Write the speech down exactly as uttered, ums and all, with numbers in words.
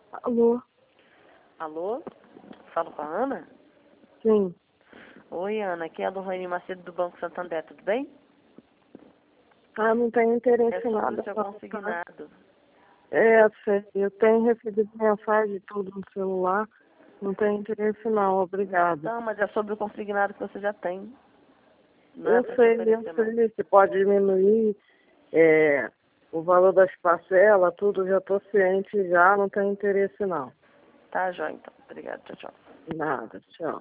Alô? Alô? Falo com a Ana? Sim. Oi, Ana. Aqui é a Lohane Macedo do Banco Santander, tudo bem? Ah, não tenho interesse É em sobre nada. o seu Não, tá? consignado. É, sei. Eu tenho recebido mensagem e tudo no celular. Não tenho interesse não, obrigada. Não, mas é sobre o consignado que você já tem. Não é Eu para te sei, eu oferecer mais. sei. Você pode diminuir é, o valor das parcelas, tudo, já estou ciente já, não tenho interesse não. Tá, jóia, então. Obrigada. Tchau, tchau. Nada, tchau.